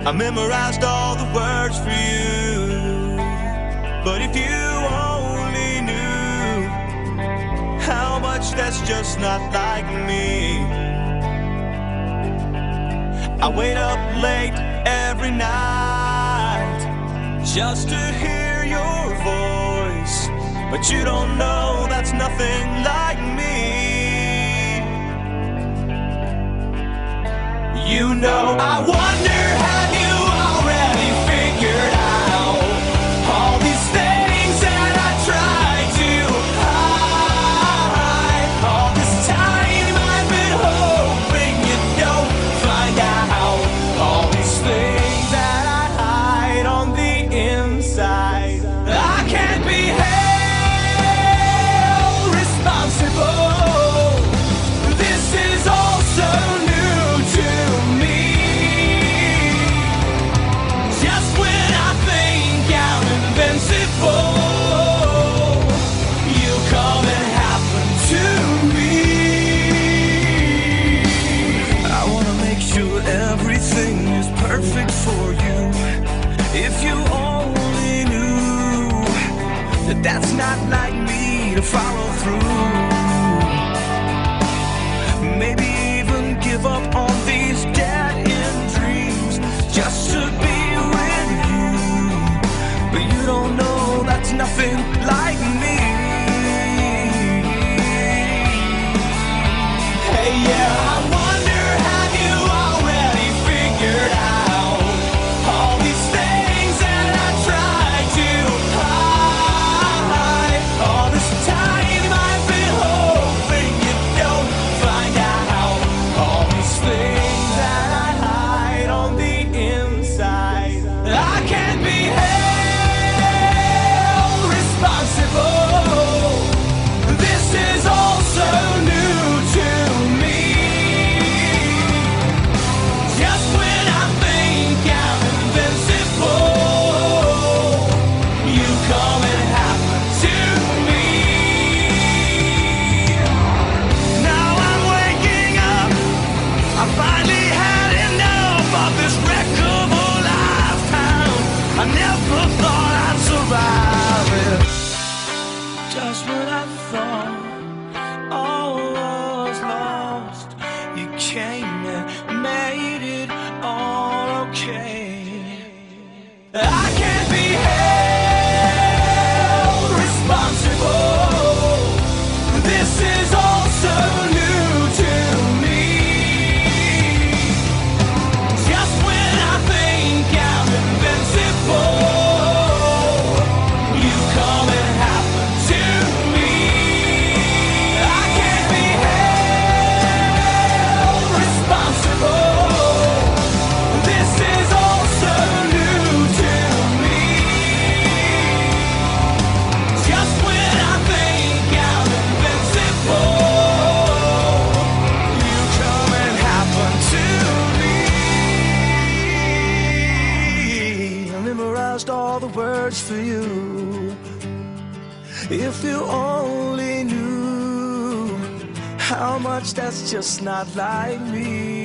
I memorized all the words for you. But if you only knew how much that's just not like me. I wait up late every night just to hear your voice, but you don't know that's nothing like me. You know, I wonder, have you already figured out all these things that I tried to hide? All this time I've been hoping you don't find out all these things that I hide on the inside. I can't be held responsible. This is all so new to me. Just when I think I'm invincible, you come and happen to me. I wanna make sure everything is perfect for you. If you only knew that that's not like me to follow through. Maybe even give up on these dead-end dreams just to be with you. But you don't know that's nothing like me. Hey, yeah, I wonder, have you already figured out all these things that I tried to hide? All this time I've been hoping you don't find out all these things that I hide on the inside. I can't be held responsible. This is all so new to me. Just when I think I'm invincible, you come and happen to me. Now I'm waking up. I finally had enough of this wreck of a lifetime. I never thought I'd survive it. Just when I thought all was lost, you came and made it all okay. I can't be held responsible. This is all so new to me. Just when I think I'm invincible, you come and happen to me. I can't be held responsible. This is all so new to me. Just when I think I'm invincible, you come and happen to me. I memorized all the words for you. If you only knew how much that's just not like me.